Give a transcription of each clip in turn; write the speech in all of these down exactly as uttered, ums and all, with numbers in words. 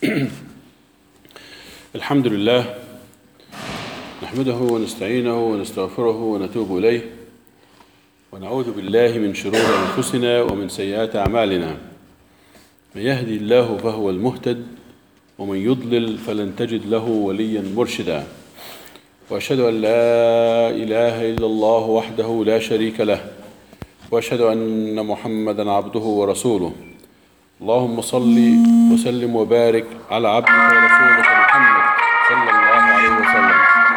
الحمد لله نحمده ونستعينه ونستغفره ونتوب إليه ونعوذ بالله من شرور أنفسنا ومن سيئات أعمالنا. من يهدي الله فهو المهتد ومن يضلل فلن تجد له وليا مرشدا. وأشهد أن لا إله إلا الله وحده لا شريك له وأشهد أن محمدا عبده ورسوله. اللهم صل وسلم وبارك على عبدك ورسولك محمد صلى الله عليه وسلم.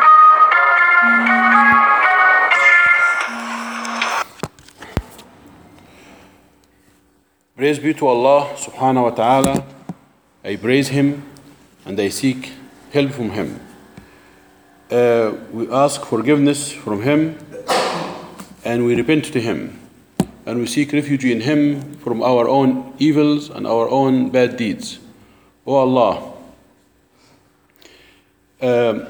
Praise be to Allah subhanahu wa ta'ala. I praise Him and I seek help from Him. Uh, we ask forgiveness from Him and we repent to Him. And we seek refuge in Him from our own evils and our own bad deeds. O Allah, uh,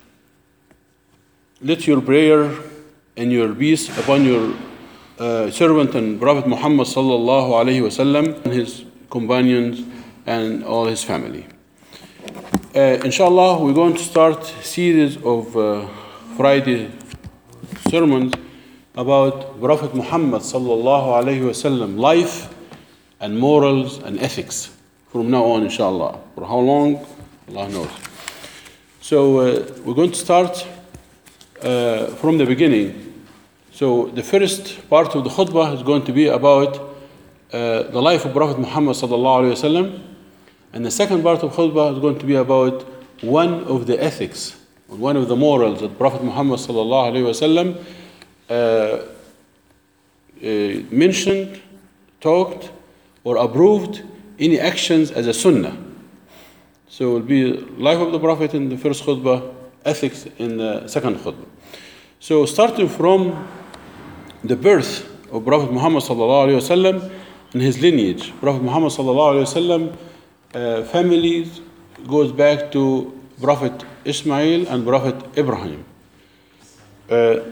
let your prayer and your peace upon your uh, servant and Prophet Muhammad sallallahu alaihi wasallam and his companions and all his family. Uh, inshallah, we're going to start a series of uh, Friday sermons about Prophet Muhammad sallallahu alaihi wasallam life and morals and ethics from now on, inshallah. For how long, Allah knows. So uh, we're going to start uh, from the beginning. So the first part of the khutbah is going to be about uh, the life of Prophet Muhammad sallallahu alaihi wasallam, and the second part of khutbah is going to be about one of the ethics, one of the morals that Prophet Muhammad sallallahu alaihi wasallam Uh, uh, mentioned, talked, or approved any actions as a sunnah. So it will be life of the Prophet in the first khutbah, ethics in the second khutbah. So starting from the birth of Prophet Muhammad sallallahu alaihi wasallam and his lineage, Prophet Muhammad sallallahu alaihi wasallam uh, families goes back to Prophet Ismail and Prophet Ibrahim. Uh,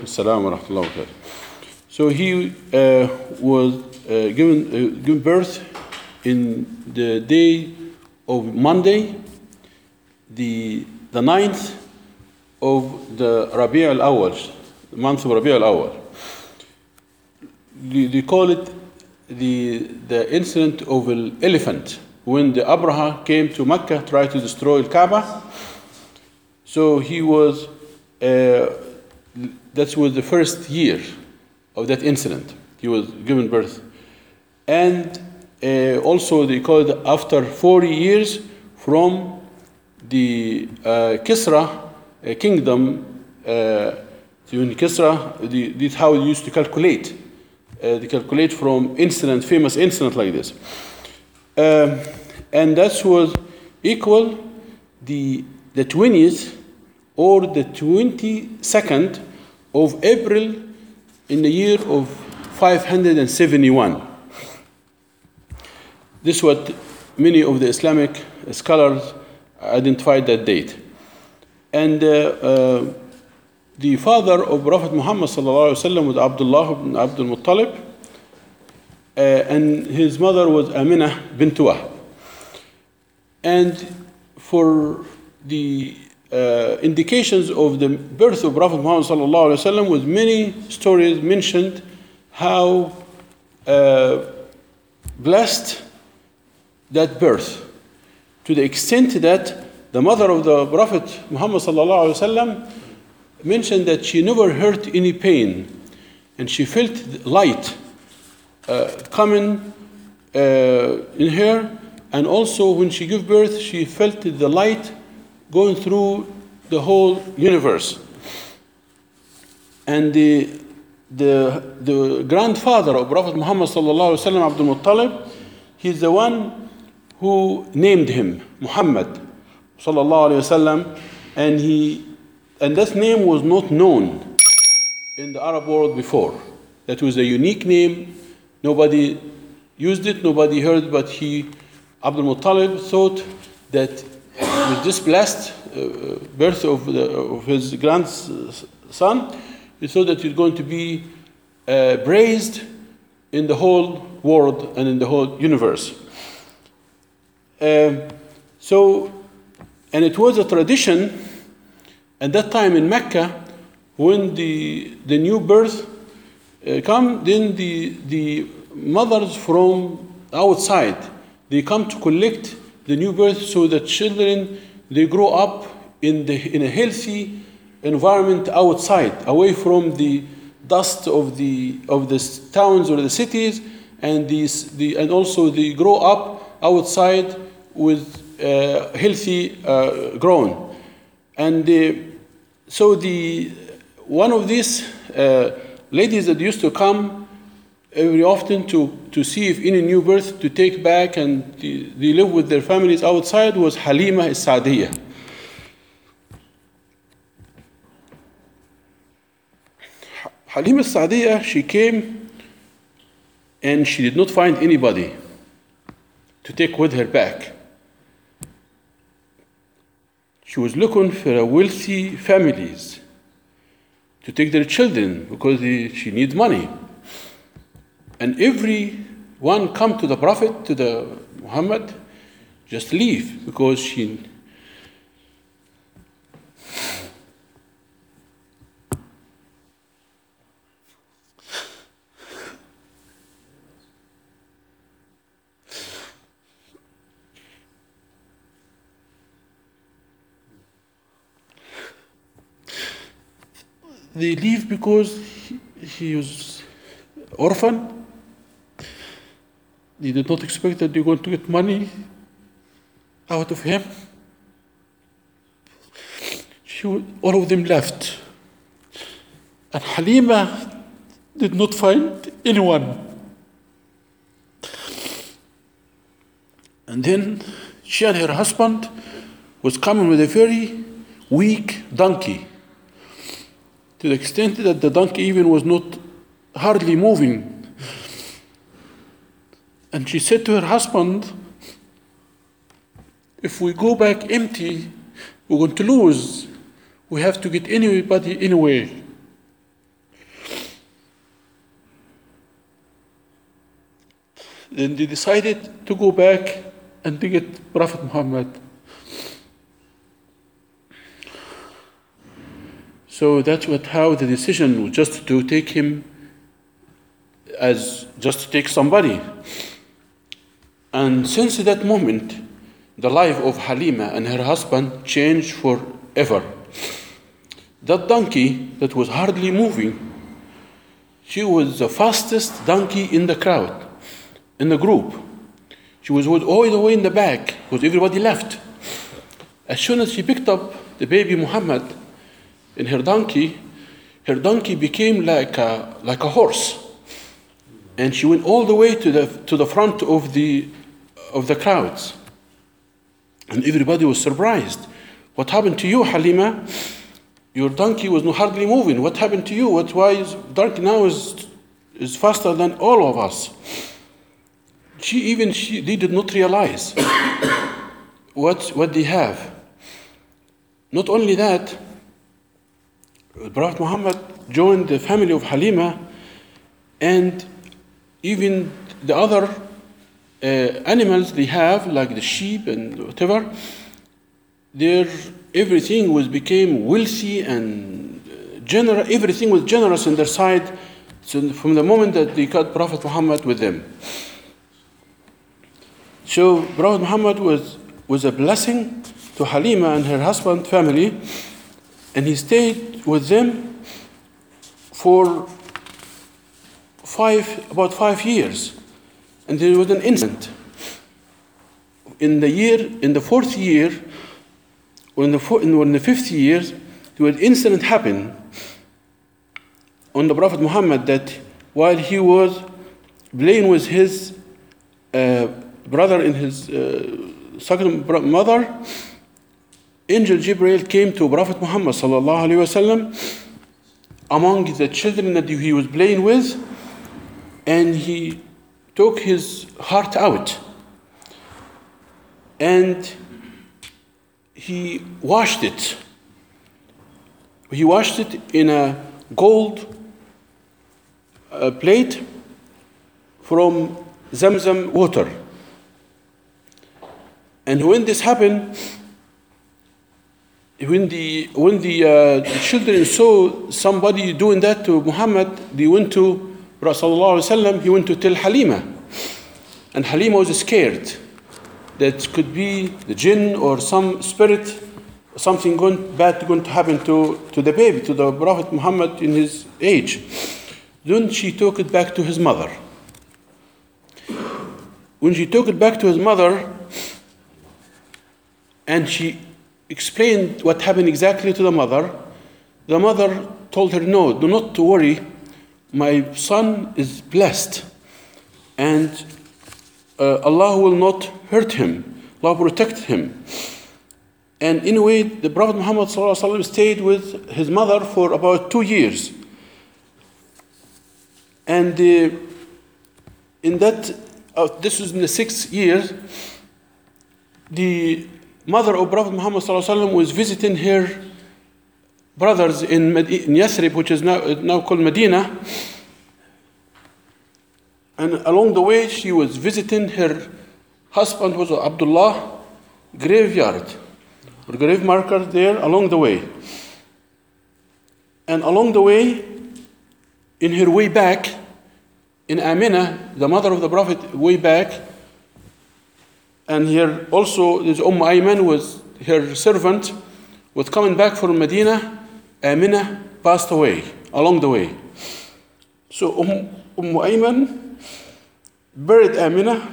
so he uh, was uh, given uh, given birth in the day of Monday, the the ninth of the Rabi' al-Awwal, the month of Rabi' al-Awwal. They, they call it the the incident of an elephant when the Abraha came to Mecca, tried to destroy Kaaba. So he was. Uh, That was the first year of that incident. He was given birth. And uh, also they called after forty years from the uh, Kisra uh, kingdom, uh, in Kisra, the, this is how they used to calculate. Uh, they calculate from incident, famous incident like this. Um, and that was equal the, the twentieth or the twenty-second of April in the year of five hundred seventy-one. This is what many of the Islamic scholars identified that date. And uh, uh, the father of Prophet Muhammad sallallahu alaihi wasallam was Abdullah ibn Abdul Muttalib, uh, and his mother was Aminah bint Wahb. And for the Uh, indications of the birth of Prophet Muhammad sallallahu alaihi wasallam, with many stories mentioned how uh, blessed that birth, to the extent that the mother of the Prophet Muhammad sallallahu alaihi wasallam mentioned that she never heard any pain and she felt light uh, coming uh, in her, and also when she gave birth she felt the light going through the whole universe. And the, the, the grandfather of Prophet Muhammad sallallahu alaihi wasallam, Abdul Muttalib, he's the one who named him Muhammad sallallahu alaihi wasallam, and he and that name was not known in the Arab world before. That was a unique name. Nobody used it, nobody heard, but he, Abdul Muttalib, thought that with this blessed uh, birth of, the, of his grandson, he thought that he's going to be uh, praised in the whole world and in the whole universe. Um, So, and it was a tradition at that time in Mecca, when the, the new birth uh, come, then the, the mothers from outside, they come to collect the new birth so that children, they grow up in, the, in a healthy environment outside, away from the dust of the, of the towns or the cities, and, these, the, and also they grow up outside with uh, healthy uh, grown. And uh, so the, one of these uh, ladies that used to come very often to, to see if any new birth to take back and they, they live with their families outside was Halima al-Sa'diyah. Halima al-Sa'diyah, she came and she did not find anybody to take with her back. She was looking for a wealthy families to take their children because they, she needs money. And every one come to the Prophet, to the Muhammad, just leave because she they leave because he, he was orphan. They did not expect that they're going to get money out of him. She, all of them left. And Halima did not find anyone. And then she and her husband was coming with a very weak donkey, to the extent that the donkey even was not hardly moving. And she said to her husband, if we go back empty, we're going to lose. We have to get anybody anywhere. Then they decided to go back and to get Prophet Muhammad. So that's what how the decision was, just to take him as just to take somebody. And since that moment, the life of Halima and her husband changed forever. That donkey that was hardly moving, she was the fastest donkey in the crowd, in the group. She was all the way in the back because everybody left. As soon as she picked up the baby Muhammad in her donkey, her donkey became like a, like a horse. And she went all the way to the, to the front of the, of the crowds. And everybody was surprised. What happened to you, Halima? Your donkey was not hardly moving. What happened to you? What, why is donkey now is, is faster than all of us? She even, she, they did not realize what, what they have. Not only that, Prophet Muhammad joined the family of Halima, and even the other uh, animals they have, like the sheep and whatever, their everything was became wealthy and generous. Everything was generous on their side. So from the moment that they got Prophet Muhammad with them. So Prophet Muhammad was, was a blessing to Halima and her husband family, and he stayed with them for five, about five years. And there was an incident. In the year, in the fourth year, or in the, four, in the fifth year, there was an incident happened on the Prophet Muhammad that while he was playing with his uh, brother and his uh, second mother, Angel Jibreel came to Prophet Muhammad sallallahu alaihi wasallam among the children that he was playing with, and he took his heart out and he washed it. He washed it in a gold uh, plate from Zamzam water. And when this happened, when the when the uh, children saw somebody doing that to Muhammad, they went to Rasulullah. He went to tell Halima, and Halima was scared that could be the jinn or some spirit, something going, bad going to happen to, to the baby, to the Prophet Muhammad in his age. Then she took it back to his mother. When she took it back to his mother, and she explained what happened exactly to the mother, the mother told her, no, do not worry, my son is blessed, and uh, Allah will not hurt him, Allah protect him. And in a way, the Prophet Muhammad stayed with his mother for about two years. And uh, in that, uh, this was in the sixth year, the mother of Prophet Muhammad was visiting her brothers in, Med- in Yathrib, which is now, now called Medina. And along the way, she was visiting her husband, was Abdullah, graveyard, or grave marker there along the way. And along the way, in her way back, in Amina, the mother of the Prophet, way back, and here also this Umm Ayman was her servant, was coming back from Medina. Amina passed away along the way. So Umm, umm Ayman buried Amina,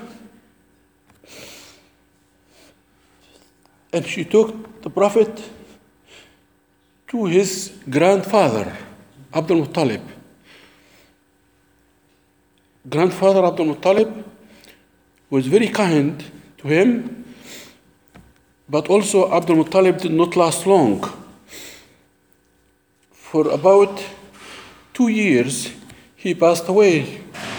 and she took the Prophet to his grandfather, Abdul Muttalib. Grandfather Abdul Muttalib was very kind to him, but also Abdul Muttalib did not last long. For about two years, he passed away.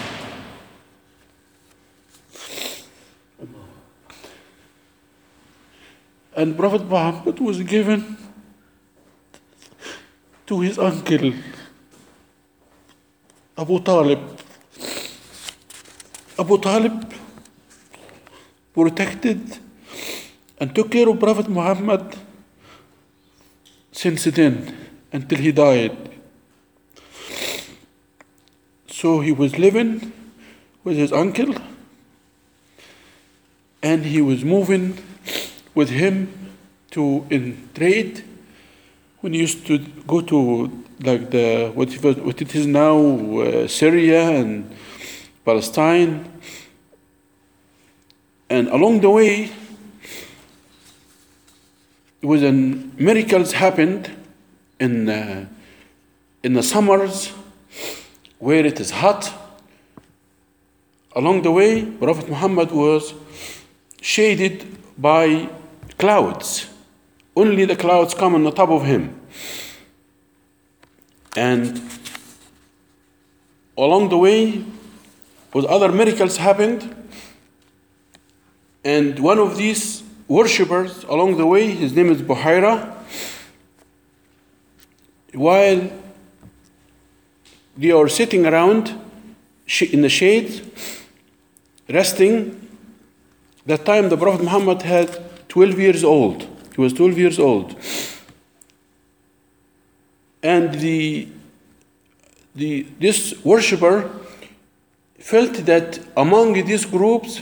And Prophet Muhammad was given to his uncle, Abu Talib. Abu Talib protected and took care of Prophet Muhammad since then, until he died. So he was living with his uncle, and he was moving with him to in trade. When he used to go to like the what it, was, what it is now uh, Syria and Palestine, and along the way, when miracles happened in uh, in the summers where it is hot. Along the way, Prophet Muhammad was shaded by clouds. Only the clouds come on the top of him. And along the way, with other miracles happened. And one of these worshippers along the way, his name is Buhaira, while they are sitting around in the shade, resting, that time the Prophet Muhammad had twelve years old. He was twelve years old. And the, the, this worshipper felt that among these groups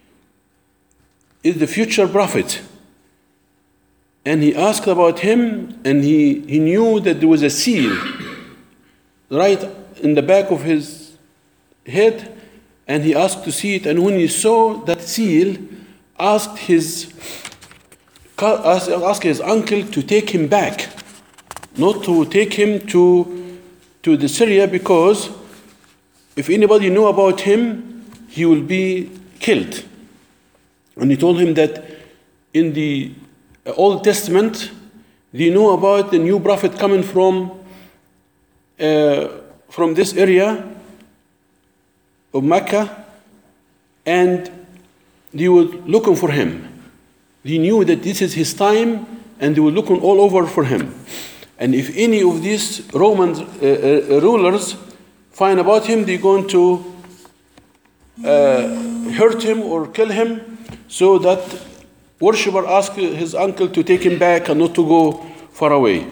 is the future prophet. And he asked about him, and he, he knew that there was a seal right in the back of his head, and he asked to see it. And when he saw that seal, asked his asked, asked his uncle to take him back, not to take him to to the Syria, because if anybody knew about him, he will be killed. And he told him that in the Old Testament, they knew about the new prophet coming from uh, from this area of Mecca, and they were looking for him. They knew that this is his time, and they were looking all over for him. And if any of these Roman uh, uh, rulers find about him, they're going to uh, hurt him or kill him, so that worshipper asked his uncle to take him back and not to go far away.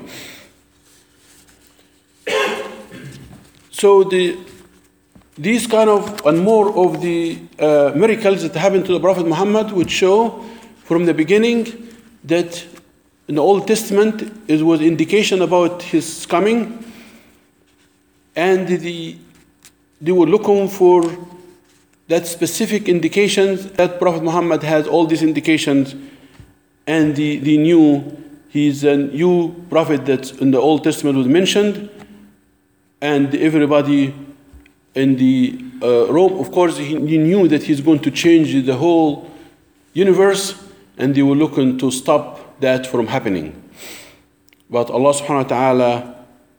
So the, these kind of, and more of the uh, miracles that happened to the Prophet Muhammad would show from the beginning that in the Old Testament it was indication about his coming, and the, they were looking for that specific indications that Prophet Muhammad has all these indications, and they, they knew he's a new prophet that in the Old Testament was mentioned. And everybody in the uh, Rome, of course, he, he knew that he's going to change the whole universe, and they were looking to stop that from happening. But Allah subhanahu wa ta'ala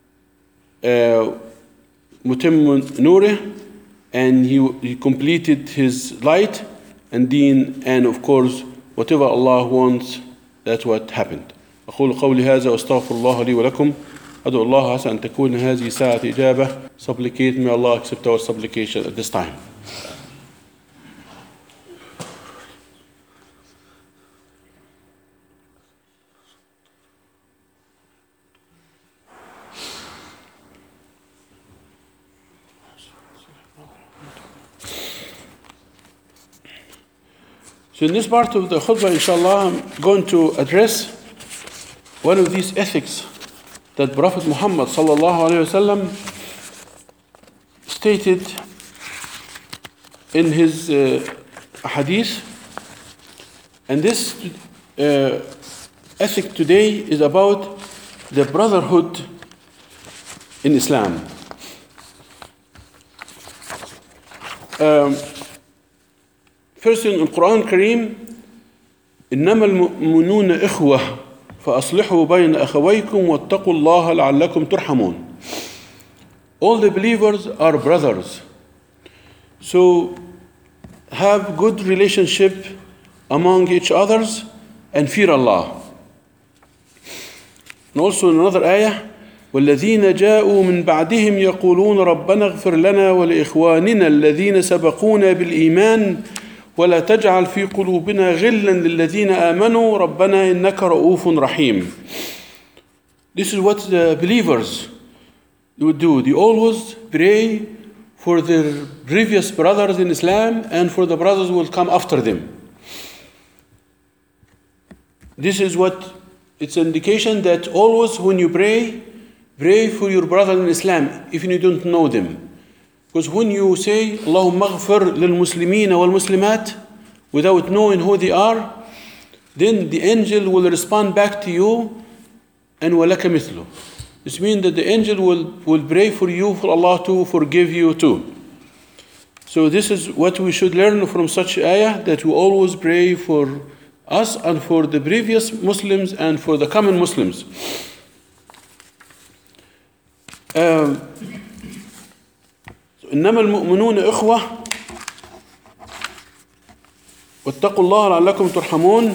mutim nurih, and he, he completed his light and deen, and of course whatever Allah wants, that's what happened. أقول قولي هذا وأستغفر الله لي ولكم. أدعو الله عسى أن تكون هذه ساعة إجابة. Supplicate, may Allah accept our supplication at this time. So in this part of the khutbah, inshallah, I'm going to address one of these ethics that Prophet Muhammad sallallahu alaihi wasallam stated in his uh, hadith. And this uh, ethic today is about the brotherhood in Islam. Um, first in the Quran Kareem, إنما المؤمنون إخوة فأصلحوا بين أخويكم واتقوا الله لعلكم ترحمون. All the believers are brothers, so have good relationship among each others and fear Allah. And also in another ayah, والذين جاءوا من بعدهم يقولون ربنا اغفر لنا ولإخواننا الذين سبقونا بالإيمان ولا تجعل في قلوبنا غلا للذين آمنوا ربنا إنك رؤوف رحيم. This is what the believers would do. They always pray for their previous brothers in Islam and for the brothers who will come after them. This is what it's an indication that always when you pray, pray for your brother in Islam, even if you don't know them. Because when you say, Allahumma ghfir lil muslimina wal muslimat, without knowing who they are, then the angel will respond back to you, and walaka mithlu. This means that the angel will, will pray for you, for Allah to forgive you too. So this is what we should learn from such ayah, that we always pray for us and for the previous Muslims and for the common Muslims. Um, إنما المؤمنون إخوة واتقوا الله لعلكم ترحمون.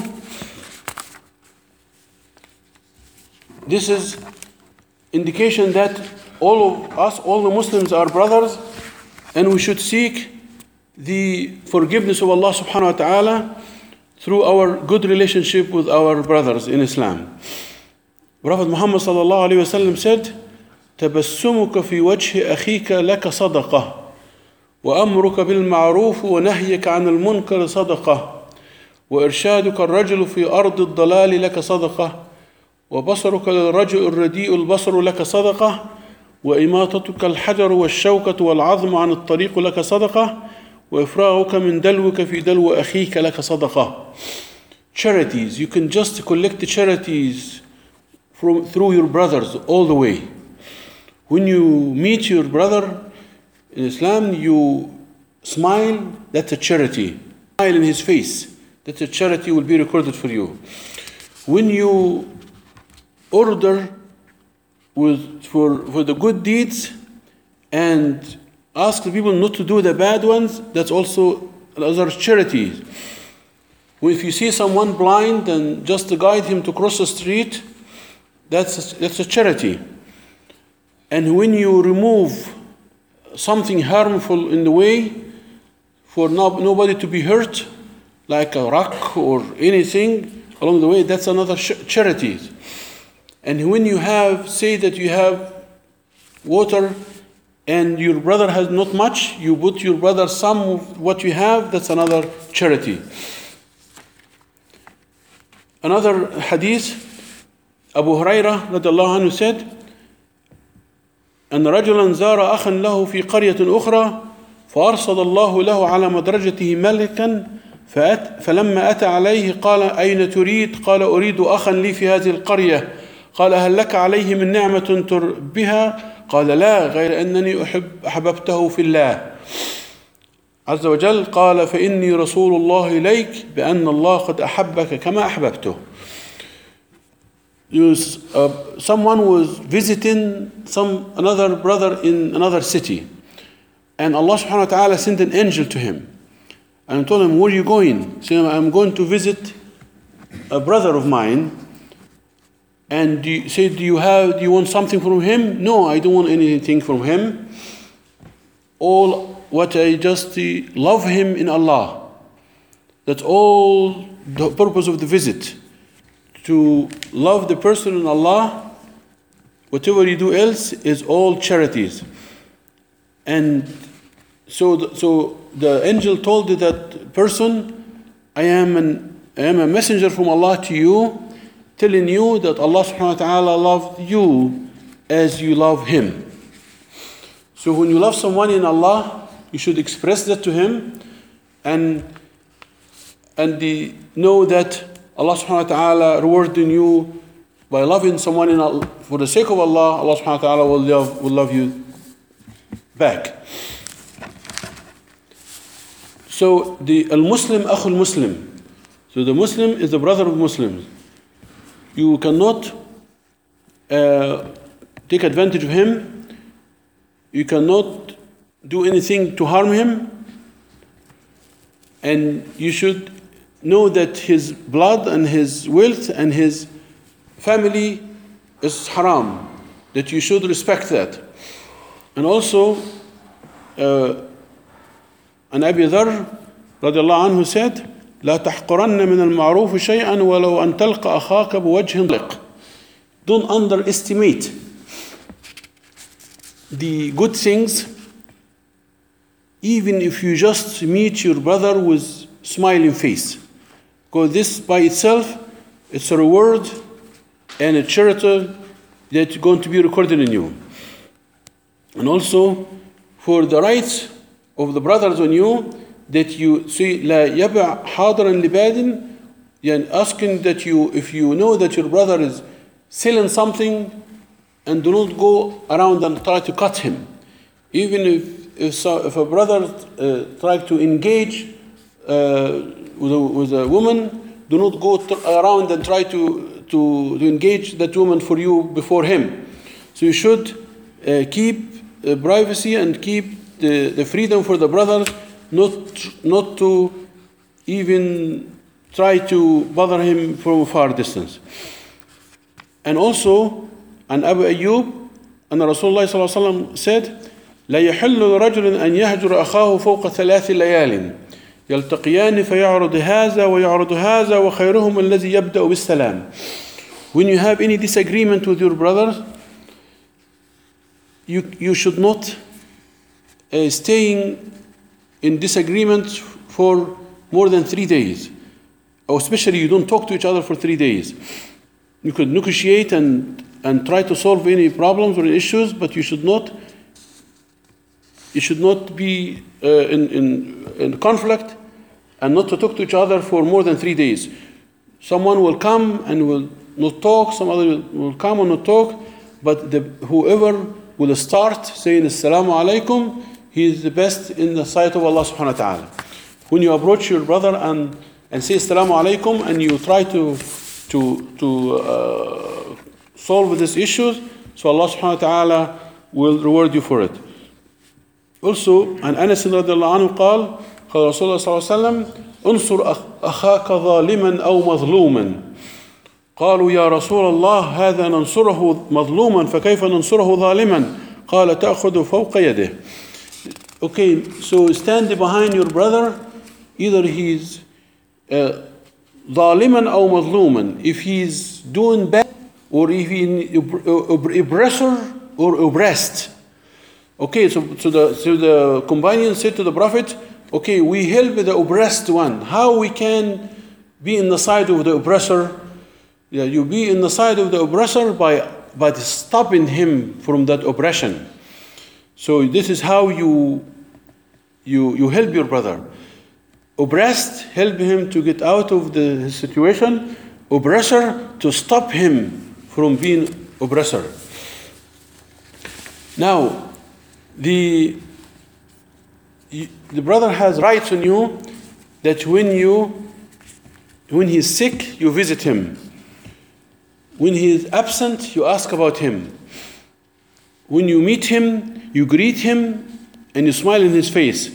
This is indication that all of us, all the Muslims are brothers, and we should seek the forgiveness of Allah subhanahu wa ta'ala through our good relationship with our brothers in Islam. Prophet Muhammad sallallahu alayhi wa sallam said, تبسمك في وجه أخيك لك صدقة وأمرك بالمعروف ونهيك عن المنكر صدقة وإرشادك الرجل في أرض الضلال لك صدقة وبصرك للرجل الرديء البصر لك صدقة وإماطتك الحجر والشوكة والعظم عن الطريق لك صدقة وإفراغك من دلوك في دلو أخيك لك صدقة. Charities, you can just collect the charities from, through your brothers all the way. When you meet your brother in Islam, you smile, that's a charity. Smile in his face, that's a charity, will be recorded for you. When you order with, for, for the good deeds and ask the people not to do the bad ones, that's also another charity. If you see someone blind and just to guide him to cross the street, that's a, that's a charity. And when you remove something harmful in the way for no, nobody to be hurt, like a rock or anything along the way, that's another sh- charity. And when you have, say that you have water and your brother has not much, you put your brother some of what you have, that's another charity. Another hadith, Abu Hurairah radiallahu anhu said, أن رجلا زار أخا له في قرية أخرى فأرصد الله له على مدرجته ملكا فأت فلما أتى عليه قال أين تريد؟ قال أريد أخا لي في هذه القرية. قال هل لك عليه من نعمة تربها؟ قال لا، غير أنني أحب أحببته في الله عز وجل. قال فإني رسول الله إليك بأن الله قد أحبك كما أحببته. Uh, someone was visiting some another brother in another city, and Allah subhanahu wa ta'ala sent an angel to him and told him, where are you going? He said, I'm going to visit a brother of mine. And he said, do you have do you want something from him? No, I don't want anything from him. All what I just uh, love him in Allah. That's all the purpose of the visit. To love the person in Allah. Whatever you do else is all charities. And so the, so the angel told that person, I am an I am a messenger from Allah to you, telling you that Allah subhanahu wa ta'ala loved you as you love him. So when you love someone in Allah, you should express that to him, and and the, know that Allah subhanahu wa ta'ala rewarding you by loving someone in Allah, for the sake of Allah, Allah subhanahu wa ta'ala will love, will love you back. So the al-Muslim akhul Muslim. So the Muslim is the brother of Muslims. You cannot uh, take advantage of him. You cannot do anything to harm him. And you should know that his blood and his wealth and his family is haram. That you should respect that. And also, uh, an Abi Dharr radiallahu anhu said, لا تحقرن من المعروف شيئا ولو أن تلقى أخاك بوجه طلق. Don't underestimate the good things, even if you just meet your brother with smiling face. Because this by itself, it's a reward and a charity that's going to be recorded in you. And also, for the rights of the brothers on you, that you see, لا يبع حاضرا لباد, يعني asking that you, if you know that your brother is selling something, and do not go around and try to cut him. Even if if, so, if a brother uh, try to engage uh, with, a, with a woman, do not go t- around and try to, to to engage that woman for you before him. So you should uh, keep uh, privacy and keep the, the freedom for the brothers, not not to even try to bother him from a far distance. And also, and Abu Ayyub and Rasulullah sallallahu alaihi wasallam said, لا يحل لرجل أن يهجر أخاه فوق ثلاث ليال يلتقيان فيعرض هذا ويعرض هذا وخيرهم الذي يبدأ بالسلام. When you have any disagreement with your brother, you you should not uh, staying in disagreement for more than three days, or especially you don't talk to each other for three days. You could negotiate and and try to solve any problems or issues, but you should not you should not be uh, in, in in conflict and not to talk to each other for more than three days. Someone will come and will not talk, some other will come and not talk, but the, whoever will start saying Assalamu alaikum, he is the best in the sight of Allah subhanahu wa ta'ala. When you approach your brother and, and say Assalamu alaikum and you try to to to uh, solve these issues, so Allah subhanahu wa ta'ala will reward you for it. Also, and Anas radiallahu anhu قال قال رسول الله صلى الله عليه وسلم انصر أخاك ظالما أو مظلوما. قالوا يا رسول الله هذا ننصره مظلوما فكيف ننصره ظالما؟ قال تأخذ فوق يده. Okay, so stand behind your brother, either he's uh, ظالما أو مظلوما, if he's doing bad or if he oppressor or oppressed. Okay, so, so, the, so the companion said to the Prophet, okay, we help the oppressed one. How we can be in the side of the oppressor? Yeah, you be in the side of the oppressor by, by stopping him from that oppression. So this is how you, you, you help your brother. Oppressed, help him to get out of the his situation. Oppressor, to stop him from being oppressor. Now, the the brother has rights on you that when you when he is sick, you visit him. When he is absent, you ask about him. When you meet him, you greet him and you smile in his face.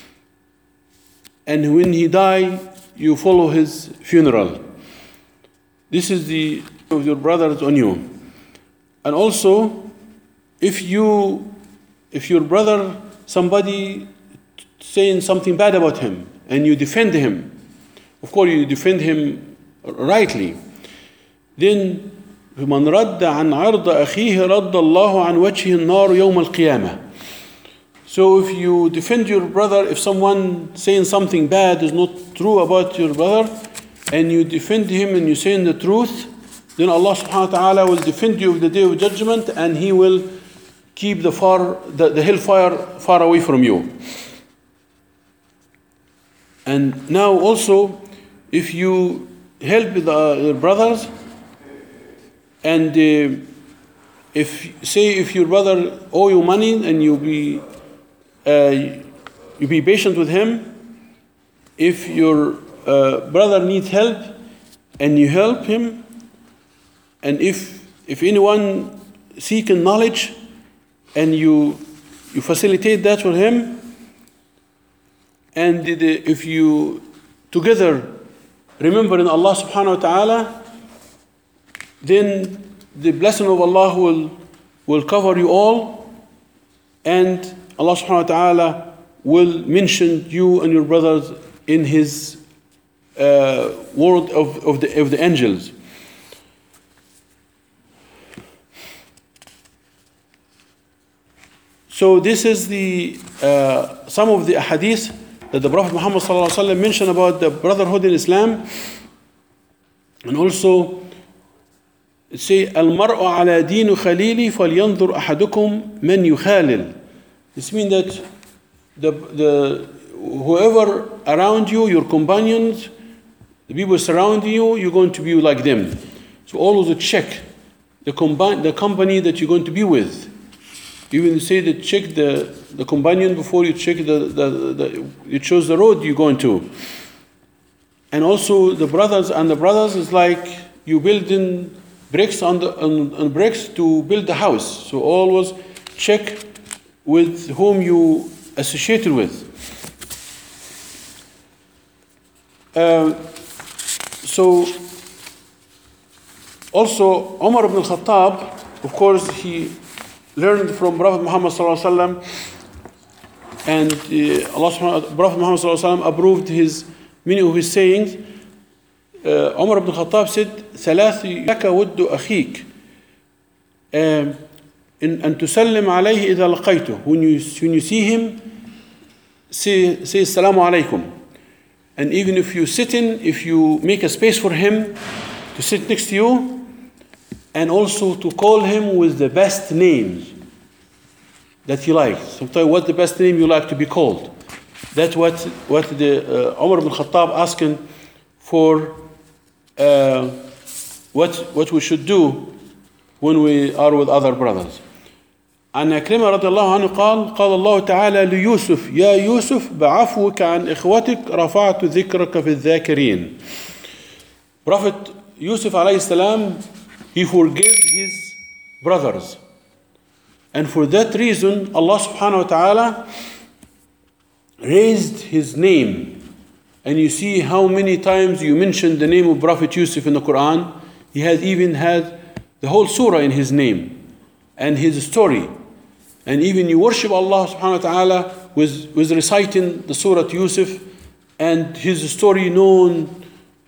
And when he dies, you follow his funeral. This is the of your brothers on you. And also, if you, if your brother, somebody saying something bad about him, and you defend him, of course you defend him rightly, then من رد عن عرض أخيه رد الله عن وجهه النار يوم القيامة. So if you defend your brother, if someone saying something bad is not true about your brother, and you defend him and you saying the truth, then Allah subhanahu wa ta'ala will defend you of the day of judgment, and He will keep the far the, the hellfire far away from you. And now also, if you help the, your brothers, and uh, if say if your brother owe you money and you be uh, you be patient with him, if your uh, brother needs help and you help him, and if if anyone seeking knowledge and you you facilitate that for him, and if you together remembering Allah subhanahu wa ta'ala, then the blessing of Allah will, will cover you all, and Allah subhanahu wa ta'ala will mention you and your brothers in His uh, world of, of, the, of the angels. So this is the uh, some of the hadith that the Prophet Muhammad sallallahu alaihi wasallam mentioned about the brotherhood in Islam. And also say المرء على دين خليلي فلينظر أحدكم من يخالل. This means that the, the whoever around you, your companions, the people surrounding you, you're going to be like them. So always check the, combi- the company that you're going to be with. Even say that check the, the companion before you check the, the, the you choose the road you're going to. And also the brothers and the brothers is like you building bricks on the on, on bricks to build the house. So always check with whom you associated with. Uh, so also Umar ibn al-Khattab, of course, he learned from Prophet Muhammad sallallahu alaihi wasallam, and uh, Allah Prophet Muhammad sallallahu alaihi wasallam approved his many of his sayings. Uh, Umar ibn al-Khattab said, ثلاث لك ود أخيك أن أن تسلم عليه إذا لقيته. When you when you see him, say say السلام عليكم. And even if you sit in, if you make a space for him to sit next to you, and also to call him with the best names that you like. Sometimes, what's the best name you like to be called? That's what what the uh, Umar ibn Khattab asking for. Uh, what what we should do when we are with other brothers. عن عكرمة رضي الله عنه قال قال الله تعالى ليوسف يا يوسف بعفوك عن إخوتك رفعت ذكرك في الذاكرين. Prophet Yusuf alayhi salam, he forgave his brothers, and for that reason Allah subhanahu wa ta'ala raised his name. And you see how many times you mentioned the name of Prophet Yusuf in the Quran. He has even had the whole surah in his name and his story. And even you worship Allah subhanahu wa ta'ala with, with reciting the surah Yusuf and his story known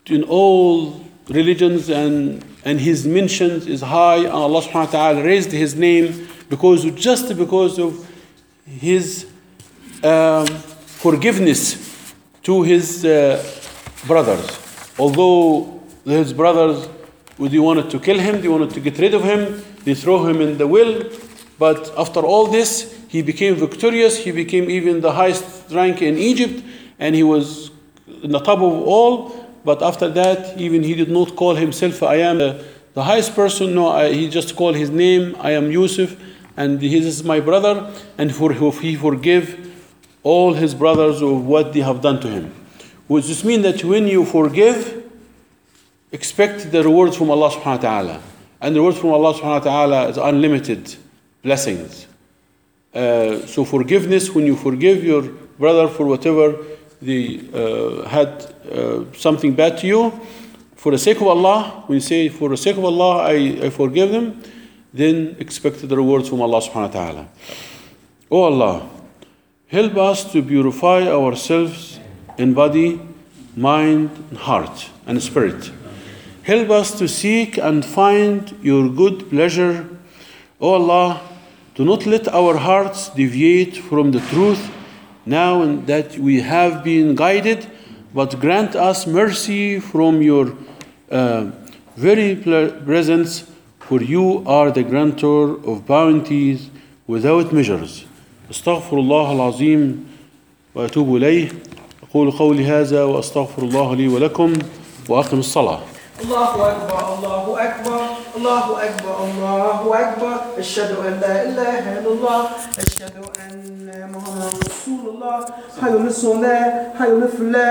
in all religions, and, and his mentions is high, and Allah subhanahu wa ta'ala raised his name because just because of his um, forgiveness to his uh, brothers. Although his brothers, they wanted to kill him, they wanted to get rid of him, they throw him in the well, but after all this, he became victorious, he became even the highest rank in Egypt, and he was in the top of all. But after that, even he did not call himself, I am the, the highest person. No, I, he just called his name, I am Yusuf, and he is my brother, and for he forgive all his brothers of what they have done to him. Which just means that when you forgive, expect the rewards from Allah subhanahu wa ta'ala. And the rewards from Allah subhanahu wa ta'ala is unlimited blessings. Uh, so forgiveness, when you forgive your brother for whatever they uh, had uh, something bad to you, for the sake of Allah, when you say for the sake of Allah I, I forgive them, then expect the rewards from Allah subhanahu wa ta'ala. Oh Allah, help us to purify ourselves in body, mind, and heart, and spirit. Help us to seek and find your good pleasure. Oh Allah, do not let our hearts deviate from the truth now that we have been guided, but grant us mercy from your uh, very presence, for you are the grantor of bounties without measures. أستغفر الله العظيم وأتوب إليه. أقول قولي هذا وأستغفر الله لي ولكم وأقم الصلاة. الله أكبر الله أكبر الله أكبر الله أكبر أشهد أن لا إله إلا الله أشهد أن محمد رسول الله حي على الصلاة حي على الفلاح.